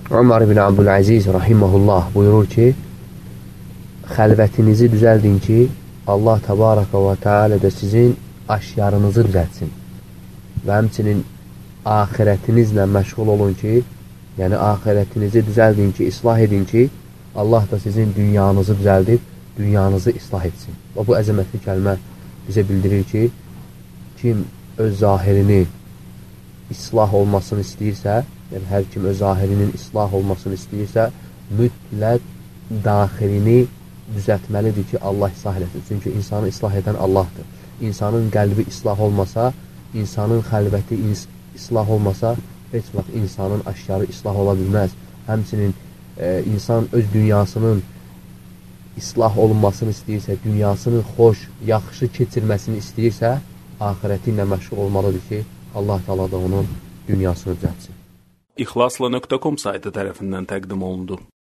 Ömər ibn Abdüləziz rahiməhullah buyurur ki, xəlvətinizi düzəldin ki, Allah təbaraka və teala da sizin aşkarınızı düzəltsin. Və həmçinin axirətinizlə məşğul olun ki, yəni axirətinizi düzəldin ki, islah edin ki, Allah da sizin dünyanızı düzəldib, dünyanızı islah etsin. Və bu əzəmətli kəlmə bizə bildirir ki, kim öz zahirini islah olmasını istəyirsə, yəni hər kim öz zahirinin islah olmasını istəyirsə, mütləq daxilini düzəltməlidir ki, Allah islah eləsin. Çünki insanı islah edən Allahdır. İnsanın qəlbi islah olmasa, insanın xəlvəti islah olmasa, heç vaxt insanın aşkarı islah ola bilməz. Həmçinin insan öz dünyasının islah olunmasını istəyirsə, dünyasının xoş, yaxşı keçirməsini istəyirsə, axirəti ilə məşğul olmalıdır ki, Allah Teala da onun dünyasını düzəltsin. İxlasla.com saytı tərəfindən təqdim olundu.